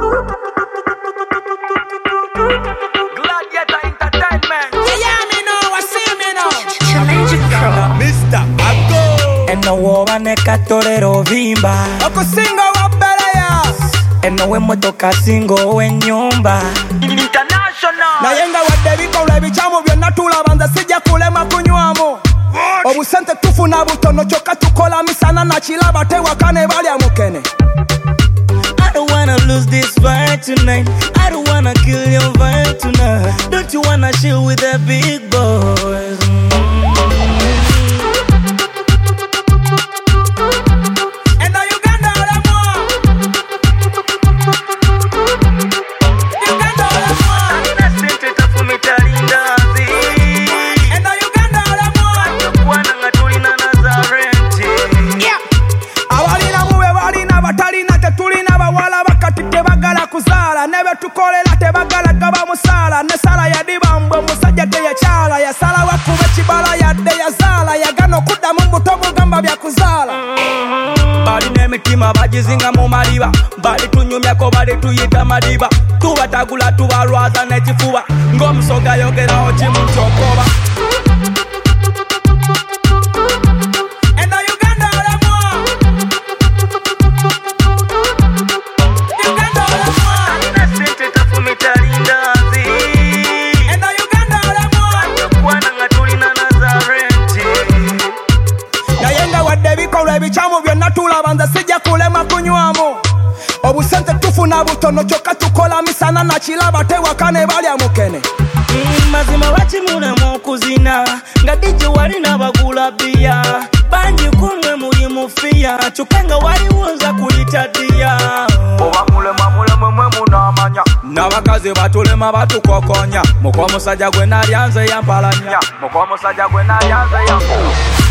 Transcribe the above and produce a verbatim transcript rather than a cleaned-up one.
Gladiator Entertainment. Yeah, me know, I see me now. Mister Ago. Eno wobane katorero vimba Okusinga wa Belaya. Eno we motoka singo we nyumba International. Na yenga wadde bikola ebicamu byonna tulabanza sijja kulema kunywamu. Obusente tufuna butono kyokka tukola misana na kiraba tewakane balya mukene. I don't wanna lose this fight tonight. I don't wanna kill your vibe tonight. Don't you wanna chill with the big boys? Enda Uganda olemwa. Uganda olemwa. Sente tafumita lindazi. Enda Uganda olemwa. Kwana nga tulina Nazareti. Abalina mube balina batalina tetulina bawala bakati tebagala kuzaala ne betukolera tebagala gaba musaala ne sala yadibambwe musajja teyakyala yasala wakuba ekibala yadde yazaala yagana okuddamu mbuto mugamba byakuzaala. Balina emitima bagizinga mu maliba bali tunyumyako bali tuyita madiba tubatagula tubalwaza n'ekifuba ng'omusoga yogeraho kimu kyokoba. Enda Uganda olemwa. Uganda olemwa. Sente tafumita lindazi. Enda Uganda olemwa. Kwana nga tulina Nazareti. Naye nga wadde ebikolwa ebicamu byonna tulabanza sijja kulema kunywamu. Obusente tufuna butono kyokka tukola misana na kiraba tewakane balya mukene. Mm, mazima bakimulamu okuzina nga dije wali n'abagula bbiya bangi kumwe muli mufiya kyokka nga waliwo nza kuyita ddiya. Oba mulema mulema mwe munamanya. N'abakazi batulema batukokonya muko omusajja gwe nalyanze yampalanya. Muko omusajja gwe nalyanze yanko.